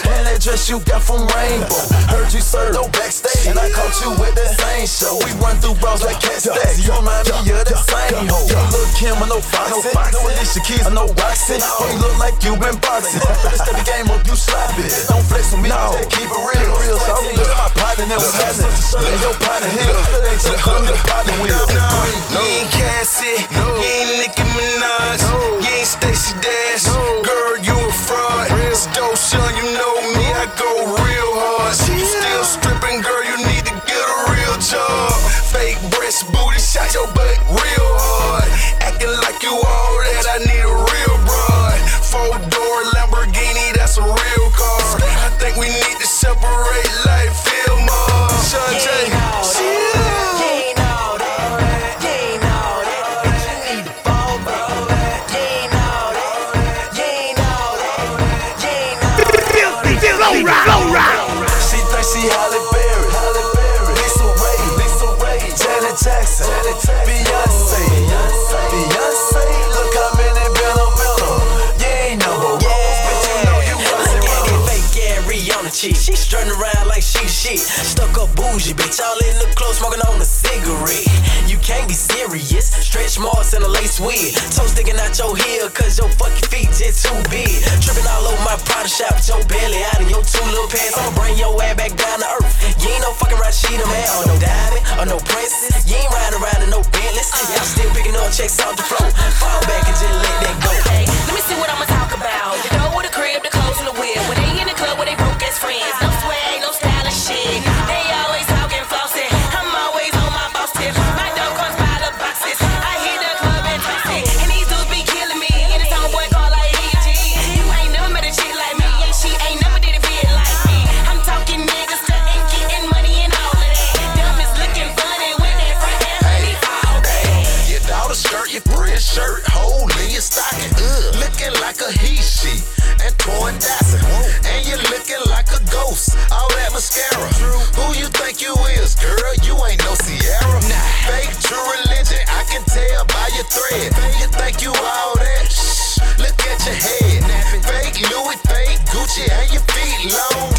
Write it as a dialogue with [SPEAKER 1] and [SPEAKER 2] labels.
[SPEAKER 1] And that dress you got from Rainbow. Heard you serve no backstage, and I caught you at that same show. We run through bros like cat stacks. You remind me of that same hoe. You look Kim or no Foxy, no Alicia Keys or no Roxy. Oh, you look like you been boxing. Step the game up, you slap it. Don't flex with me, just keep it real. So my partner never happened. And your partner here, it ain't your partner with.
[SPEAKER 2] You ain't Cassie, you ain't Nicki Minaj, you ain't Stacey Dash. Girl, you a fraud. Dope son, you know me, I go real hard. You still stripping, girl, you need to get a real job. Fake breast, booty, shot your butt real hard. Acting like you all that, I need a real broad. 4-door Lamborghini, that's a real car. I think we need to separate life, feel more. Sean J.
[SPEAKER 1] She thinks she Halle Berry, Lisa Ray, Janet Jackson, Beyonce. Look how many Benno. You ain't number one, bitch, you know you wasn't wrong.
[SPEAKER 3] Fake Gary on the cheek, she strutting around like she shit. Stuck up bougie, bitch, all in the clothes smoking on a cigarette. You can't be serious, stretch marks and a lace wig. Toe sticking out your heel, cause your fucking feet just too big. Tripping all over my Prada shop with your belly out of your 2 little pants. I'ma bring your ass back down to earth. You ain't no fucking Rashida, man, or no diamond, or no princess. You ain't riding around in no Bentleys. Y'all still picking up checks off the floor. Fall back and just let that go.
[SPEAKER 4] Hey, let me see what I'ma talk about. The door with the crib, the clothes and the wheel. When they in the club with they broke ass friends. No swag, no style and shit. They always talking flossing. I'm always on my boss tip. My dough comes by the boxes. I hit the club and toss it. And these dudes be killing me. And it's homeboy call like EG. You ain't never met a chick like me. And she ain't never did a bit like me. I'm talking niggas stunting, getting money and all of that. Dumb is looking funny with that front and honey all day.
[SPEAKER 2] Your daughter's skirt, your friend's shirt, hole in your stocking. Looking like a he, she, and torn dancing. And you're looking like a ghost, all that mascara. Who you think you is, girl? You ain't no Sierra. Fake true religion, I can tell by your thread. You think you all that? Shh, look at your head. Fake Louis, fake Gucci, and your feet long.